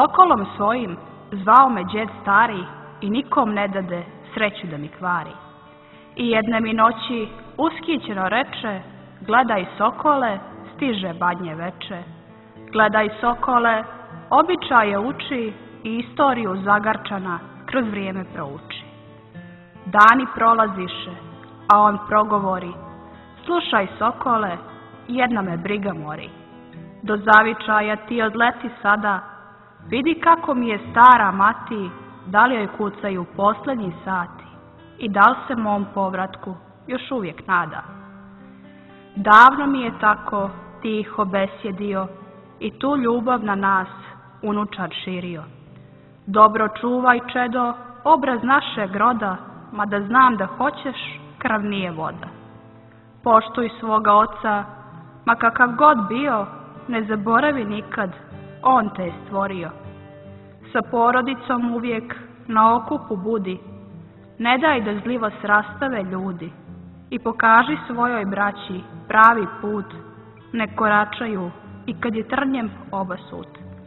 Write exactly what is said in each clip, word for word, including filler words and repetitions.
sokolom svojim zvao me đed stari i nikom ne dade sreću da mi kvari. I jedne mi noći uskićeno reče, gledaj sokole, stiže badnje veče. Gledaj sokole, običaje uči i istoriju zagarčana kroz vrijeme prouči. Dani prolaziše, a on progovori, slušaj sokole, jedna me briga mori. Do zavičaja ti odleti sada, vidi kako mi je stara mati, da li joj kucaju posljednji sati i da li se mom povratku još uvijek nada. Davno mi je tako tiho besjedio i tu ljubav na nas unučad širio. Dobro čuvaj čedo, obraz našeg roda, mada znam da hoćeš, krv nije voda. Poštuj svoga oca, ma kakav god bio, ne zaboravi nikad, on te je stvorio. Sa porodicom uvijek na okupu budi, ne daj da zli vas rastave ljudi i pokaži svojoj braći pravi put, ne koračaju i kad je trnjem oba sut.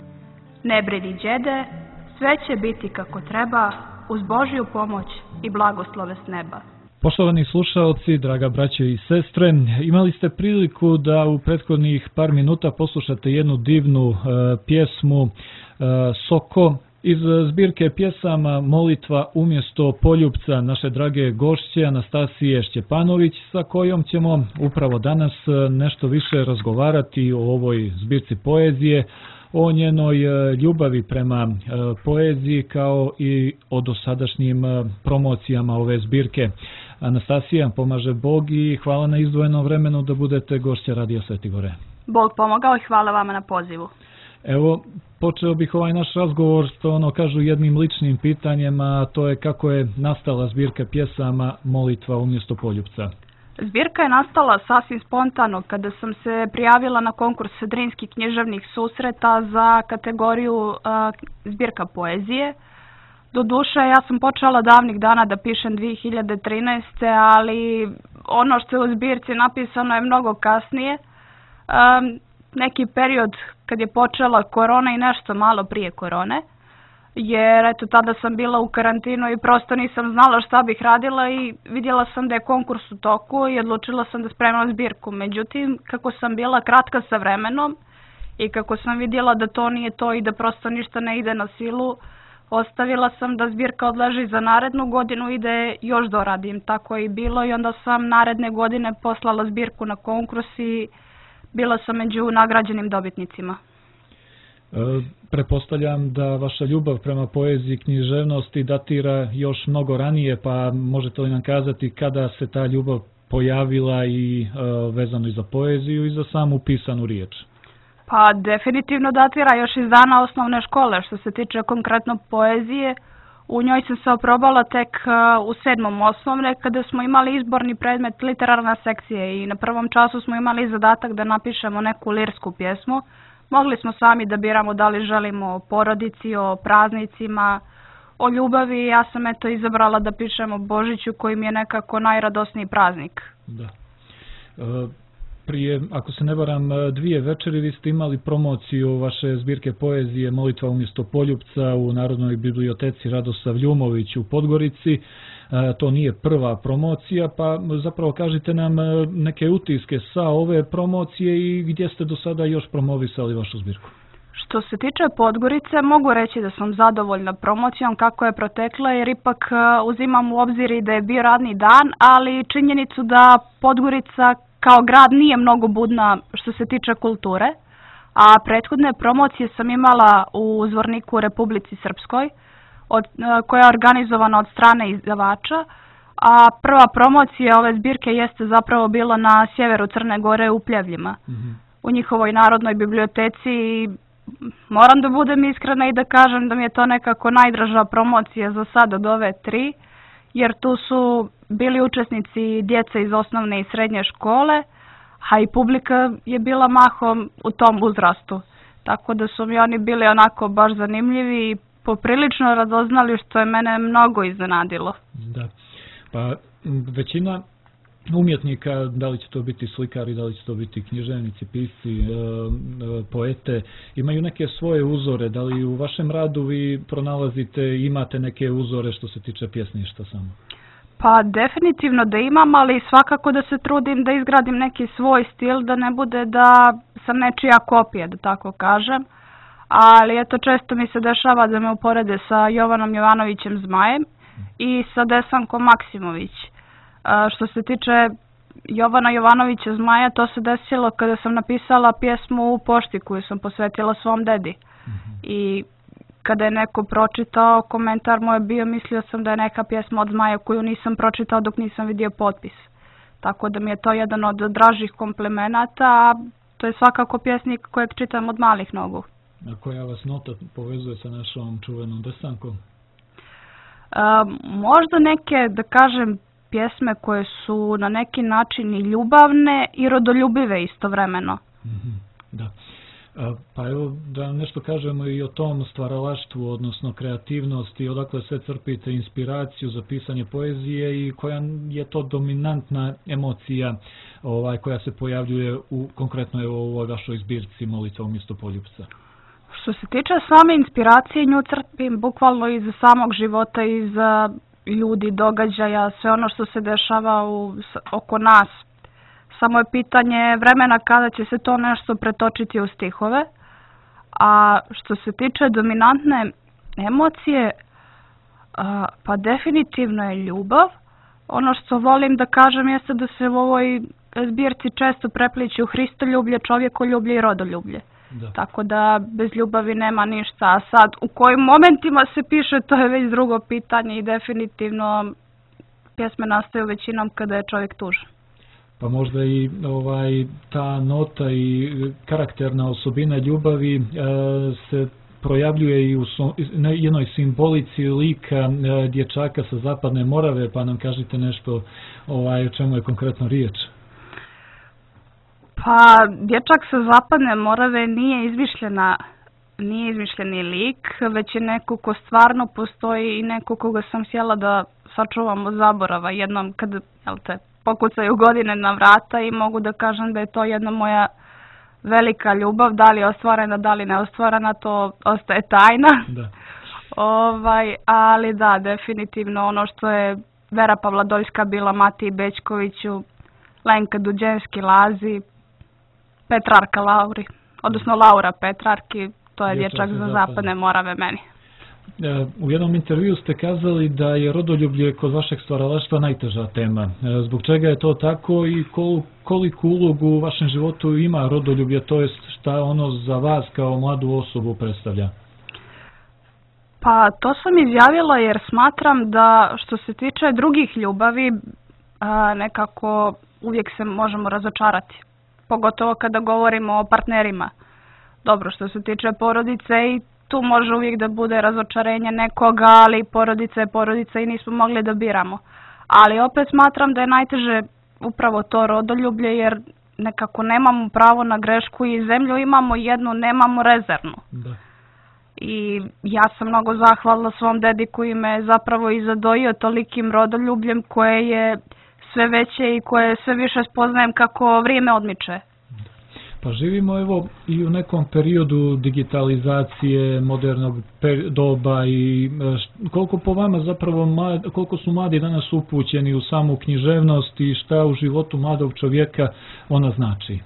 Ne brini đede, sve će biti kako treba uz Božju pomoć i blagoslove s neba. Poštovani slušaoci, draga braće i sestre, imali ste priliku da u prethodnih par minuta poslušate jednu divnu e, pjesmu e, Soko iz zbirke pjesama Molitva umjesto poljupca naše drage gošće Anastasije Šćepanović, sa kojom ćemo upravo danas nešto više razgovarati o ovoj zbirci poezije, o njenoj ljubavi prema poeziji kao i o dosadašnjim promocijama ove zbirke. Anastasija, pomaže Bog i hvala na izdvojenom vremenu da budete gošća Radija Sveti Gore. Bog pomogao i hvala vama na pozivu. Evo, počeo bih ovaj naš razgovor, što ono kažu, jednim ličnim pitanjem, a to je kako je nastala zbirka pjesama Molitva umjesto poljupca. Zbirka je nastala sasvim spontano kada sam se prijavila na konkurs Drinskih književnih susreta za kategoriju uh, zbirka poezije. Doduše, ja sam počela davnih dana da pišem dvije hiljade trinaeste. ali ono što je u zbirci napisano je mnogo kasnije. Um, neki period kad je počela korona i nešto malo prije korone, jer eto tada sam bila u karantinu i prosto nisam znala šta bih radila i vidjela sam da je konkurs u toku i odlučila sam da spremam zbirku. Međutim, kako sam bila kratka sa vremenom i kako sam vidjela da to nije to i da prosto ništa ne ide na silu, ostavila sam da zbirka odleži za narednu godinu i da je još doradim. Tako je i bilo i onda sam naredne godine poslala zbirku na konkurs i bila sam među nagrađenim dobitnicima. E, prepostavljam da vaša ljubav prema poeziji i književnosti datira još mnogo ranije, pa možete li nam kazati kada se ta ljubav pojavila i e, vezano i za poeziju i za samu pisanu riječ? Pa definitivno datira još iz dana osnovne škole. Što se tiče konkretno poezije, u njoj sam se oprobala tek u sedmom osnovne kada smo imali izborni predmet literarna sekcija i na prvom času smo imali zadatak da napišemo neku lirsku pjesmu. Mogli smo sami da biramo da li želimo o porodici, o praznicima, o ljubavi. Ja sam eto izabrala da pišem o Božiću koji mi je nekako najradosniji praznik. Da. E, prije, ako se ne varam, dvije večeri vi ste imali promociju vaše zbirke poezije Molitva umjesto poljupca u Narodnoj biblioteci Radosav Ljumović u Podgorici. To nije prva promocija, pa zapravo kažite nam neke utiske sa ove promocije i gdje ste do sada još promovisali vašu zbirku. Što se tiče Podgorice, mogu reći da sam zadovoljna promocijom kako je protekla, jer ipak uzimam u obzir i da je bio radni dan, ali činjenicu da Podgorica kao grad nije mnogo budna što se tiče kulture, a prethodne promocije sam imala u Zvorniku u Republici Srpskoj, od, koja je organizovana od strane izdavača, a prva promocija ove zbirke jeste zapravo bila na sjeveru Crne Gore u Pljevljima, mm-hmm. u njihovoj Narodnoj biblioteci. I moram da budem iskrena i da kažem da mi je to nekako najdraža promocija za sad od ove tri, jer tu su bili učesnici djeca iz osnovne i srednje škole, a i publika je bila mahom u tom uzrastu. Tako da su mi oni bili onako baš zanimljivi i poprilično radoznali, što je mene mnogo iznenadilo. Da, pa većina umjetnika, da li će to biti slikari, da li će to biti književnici, pisci, poete, imaju neke svoje uzore. Da li u vašem radu vi pronalazite, imate neke uzore što se tiče pjesništva samo? Pa definitivno da imam, ali svakako da se trudim da izgradim neki svoj stil, da ne bude da sam nečija kopija, da tako kažem. Ali eto, često mi se dešava da me uporede sa Jovanom Jovanovićem Zmajem i sa Desankom Maksimović. Što se tiče Jovana Jovanovića Zmaja, to se desilo kada sam napisala pjesmu u pošti koju sam posvetila svom dedi. Mm-hmm. I kada je neko pročitao, komentar moj je bio, mislio sam da je neka pjesma od Zmaja koju nisam pročitao dok nisam vidio potpis. Tako da mi je to jedan od dražih komplimenata, a to je svakako pjesnik kojeg čitam od malih nogu. A koja vas nota povezuje sa našom čuvenom Desankom? E, možda neke, da kažem, pjesme koje su na neki način i ljubavne i rodoljubive istovremeno. Mm-hmm, da. A, pa evo da nešto kažemo i o tom stvaralaštvu, odnosno kreativnosti, odakle sve crpite inspiraciju za pisanje poezije i koja je to dominantna emocija ovaj, koja se pojavljuje u konkretno evo, u ovoj vašoj zbirci Molitva umjesto poljupca. Što se tiče same inspiracije, nju crpim bukvalno iz samog života, iz ljudi, događaja, sve ono što se dešava u, oko nas. Samo je pitanje vremena kada će se to nešto pretočiti u stihove. A što se tiče dominantne emocije, a, pa definitivno je ljubav. Ono što volim da kažem jeste da se u ovoj zbirci često prepliću hristoljublje, čovjekoljublje i rodoljublje. Da. Tako da bez ljubavi nema ništa. A sad u kojim momentima se piše, to je već drugo pitanje i definitivno pjesme nastaju većinom kada je čovjek tužan. Pa možda i ovaj, ta nota i karakterna osobina ljubavi e, se projavljuje i u so, na jednoj simbolici lika e, dječaka sa Zapadne Morave, pa nam kažite nešto ovaj, o čemu je konkretno riječ. Pa dječak sa Zapadne Morave nije izmišljena, nije izmišljeni lik, već je neko ko stvarno postoji i neko koga sam htjela da sačuvam od zaborava jednom kad, jel te, pokucaju godine na vrata i mogu da kažem da je to jedna moja velika ljubav, da li je ostvarena, da li ne ostvarena, to ostaje tajna. Da. Ovaj, ali da, definitivno ono što je Vera Pavladoljska bila Matiji Bećkoviću, Lenka Duđenski Lazi, Petrarka Lauri, odnosno Laura Petrarki, to je dječak za Zapadne Morave meni. U jednom intervju ste kazali da je rodoljublje kod vašeg stvaralaštva najteža tema. Zbog čega je to tako i kol, koliku ulogu u vašem životu ima rodoljublje, to jest šta ono za vas kao mladu osobu predstavlja? Pa to sam izjavila jer smatram da što se tiče drugih ljubavi nekako uvijek se možemo razočarati. Pogotovo kada govorimo o partnerima. Dobro, što se tiče porodice i tu može uvijek da bude razočarenje nekoga, ali porodica je porodica i nismo mogli da biramo. Ali opet smatram da je najteže upravo to rodoljublje jer nekako nemamo pravo na grešku i zemlju imamo jednu, nemamo rezervnu. Da. I ja sam mnogo zahvalna svom dedi koji me zapravo i zadojio tolikim rodoljubljem koje je sve veće i koje sve više spoznajem kako vrijeme odmiče. Pa živimo evo i u nekom periodu digitalizacije, modernog doba i koliko po vama zapravo, mlad, koliko su mladi danas upućeni u samu književnost i šta u životu mladog čovjeka ona znači?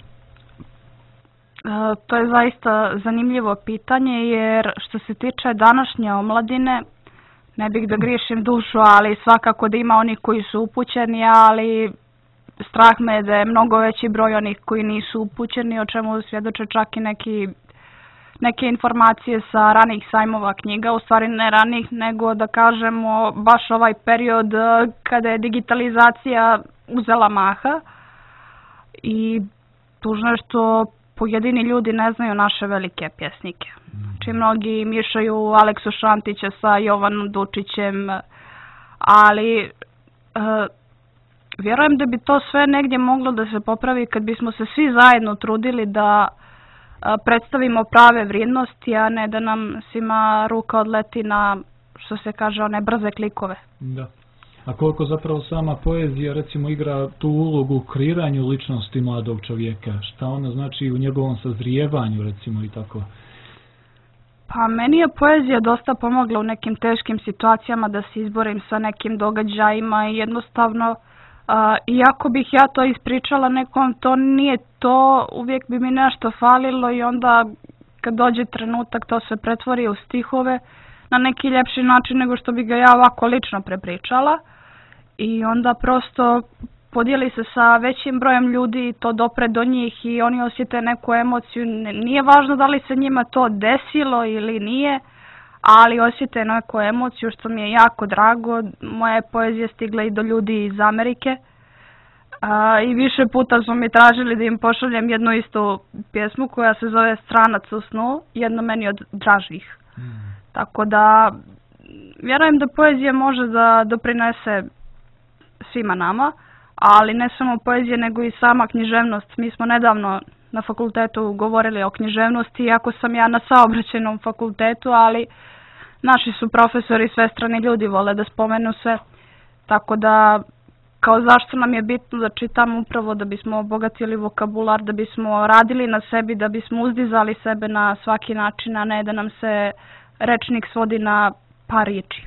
To je zaista zanimljivo pitanje jer što se tiče današnje omladine, ne bih da griješim dušu, ali svakako da ima onih koji su upućeni, ali strah me je da je mnogo veći broj onih koji nisu upućeni, o čemu svjedoče čak i neki, neke informacije sa ranih sajmova knjiga, u stvari ne ranih, nego da kažemo baš ovaj period kada je digitalizacija uzela maha i tužno je što pojedini ljudi ne znaju naše velike pjesnike. Či mnogi mišaju Aleksu Šantića sa Jovanom Dučićem, ali e, vjerujem da bi to sve negdje moglo da se popravi kad bismo se svi zajedno trudili da e, predstavimo prave vrijednosti, a ne da nam svima ruka odleti na, što se kaže, one brze klikove. Da. a koliko zapravo sama poezija recimo igra tu ulogu u kreiranju ličnosti mladog čovjeka, šta ona znači u njegovom sazrijevanju recimo i tako? Pa meni je poezija dosta pomogla u nekim teškim situacijama da se izborim sa nekim događajima i jednostavno, uh, iako bih ja to ispričala nekom, to nije to, uvijek bi mi nešto falilo i onda kad dođe trenutak to se pretvori u stihove na neki ljepši način nego što bi ga ja ovako lično prepričala i onda prosto podijeli se sa većim brojem ljudi, to dopre do njih i oni osjete neku emociju. Nije važno da li se njima to desilo ili nije, ali osjete neku emociju što mi je jako drago. Moja je poezija stigla i do ljudi iz Amerike a, i više puta su mi tražili da im pošaljem jednu istu pjesmu koja se zove Stranac u snu, jedno meni od dražih. Mm. Tako da vjerujem da poezija može da doprinese svima nama, ali ne samo poezija nego i sama književnost. Mi smo nedavno na fakultetu govorili o književnosti, iako sam ja na saobraćajnom fakultetu, ali naši su profesori svestrani ljudi, vole da spomenu sve. Tako da, kao zašto nam je bitno da čitamo upravo da bismo obogatili vokabular, da bismo radili na sebi, da bismo uzdizali sebe na svaki način, a ne da nam se rečnik svodi na par riječi.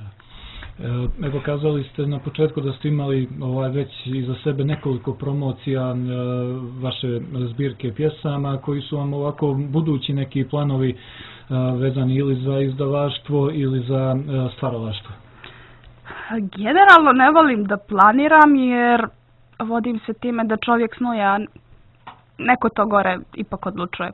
Evo, kazali ste na početku da ste imali ovaj, već iza sebe nekoliko promocija e, vaše zbirke pjesama koji su vam ovako budući neki planovi e, vezani ili za izdavaštvo ili za e, stvaralaštvo? Generalno ne volim da planiram jer vodim se time da čovjek snuje, a neko to gore ipak odlučuje.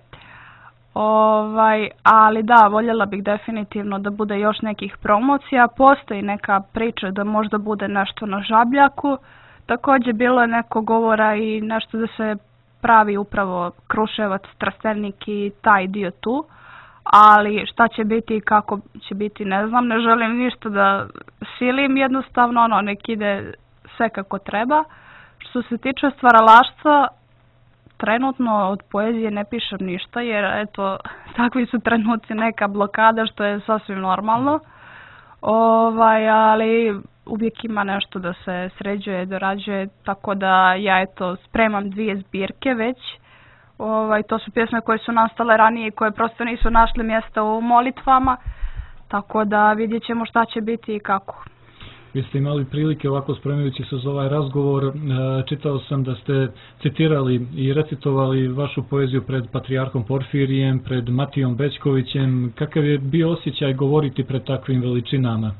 Ovaj, ali da, voljela bih definitivno da bude još nekih promocija. Postoji neka priča da možda bude nešto na Žabljaku. Također bilo je neko govora i nešto da se pravi upravo Kruševac, Trstenik i taj dio tu. Ali šta će biti i kako će biti ne znam, ne želim ništa da silim, jednostavno ono, nek ide sve kako treba. Što se tiče stvaralaštva, trenutno od poezije ne pišem ništa jer eto, takvi su trenuci, neka blokada što je sasvim normalno. Ovaj, ali uvijek ima nešto da se sređuje, dorađuje, tako da ja eto spremam dvije zbirke već. Ovaj, to su pjesme koje su nastale ranije i koje prosto nisu našli mjesta u molitvama, tako da vidjet ćemo šta će biti i kako. Vi ste imali prilike ovako spremajući se za ovaj razgovor, čitao sam da ste citirali i recitovali vašu poeziju pred Patrijarhom Porfirijem, pred Matijom Bećkovićem. Kakav je bio osjećaj govoriti pred takvim veličinama?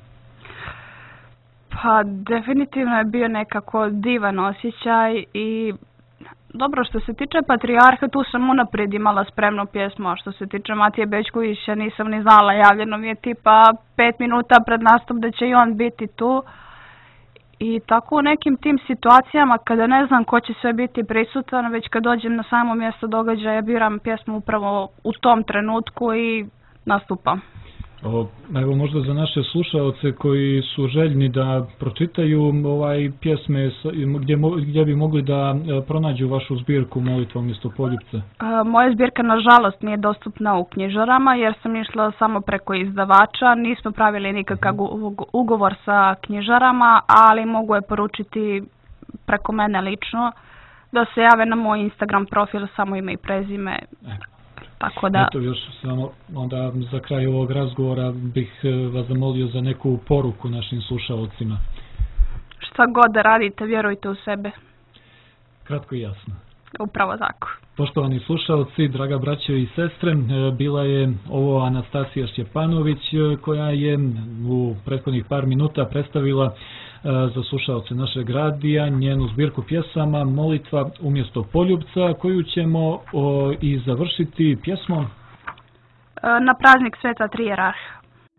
Pa definitivno je bio nekako divan osjećaj i dobro, što se tiče Patrijarha, tu sam unaprijed imala spremnu pjesmu, a što se tiče Matije Bećkovića nisam ni znala, javljeno mi je tipa pet minuta pred nastup da će i on biti tu. I tako u nekim tim situacijama kada ne znam ko će sve biti prisutan, već kad dođem na samo mjesto događaja biram pjesmu upravo u tom trenutku i nastupam. O, evo možda za naše slušaoce koji su željni da pročitaju ovaj pjesme gdje, gdje bi mogli da pronađu vašu zbirku Molitva umjesto poljupca? Moja zbirka nažalost nije dostupna u knjižarama jer sam išla samo preko izdavača, nismo pravili nikakav ugovor sa knjižarama, ali mogu je poručiti preko mene lično da se jave na moj Instagram profil, samo ime i prezime. E. Tako da... Eto još samo onda za kraj ovog razgovora bih vas zamolio za neku poruku našim slušalcima. Šta god da radite, vjerujte u sebe. Kratko i jasno. Upravo tako. Poštovani slušalci, draga braćo i sestre, bila je ovo Anastasija Šćepanović koja je u prethodnih par minuta predstavila za slušalce našeg radija njenu zbirku pjesama Molitva umjesto poljupca, koju ćemo o, i završiti pjesmom Na praznik Sveta Tri Jerarha.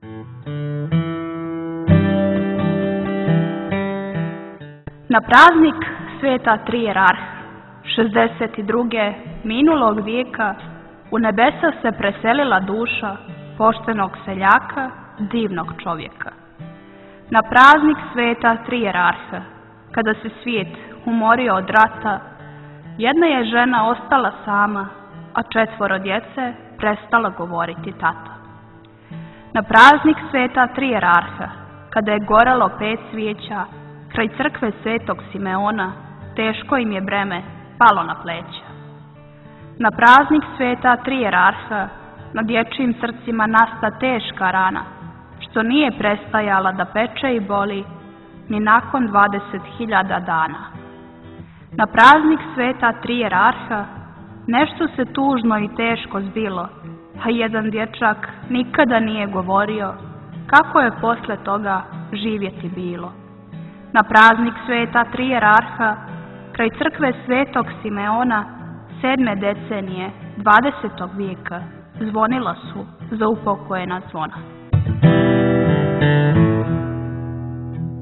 Na praznik Sveta Tri Jerarha šezdeset druge minulog vijeka u nebesa se preselila duša poštenog seljaka, divnog čovjeka. Na praznik Sveta Tri Jerarha, kada se svijet umorio od rata, jedna je žena ostala sama, a četvoro djece prestala govoriti tata. Na praznik Sveta Tri Jerarha, kada je gorelo pet svijeća, kraj crkve Svetog Simeona, teško im je breme palo na pleća. Na praznik sveta tri jerarha, na dječjim srcima nasta teška rana, što nije prestajala da peče i boli ni nakon dvadeset hiljada dana. Na praznik sveta tri jerarha nešto se tužno i teško zbilo, a jedan dječak nikada nije govorio kako je posle toga živjeti bilo. Na praznik sveta tri jerarha, kraj crkve Svetog Simeona, sedme decenije dvadesetog vijeka, zvonila su za upokojena zvona.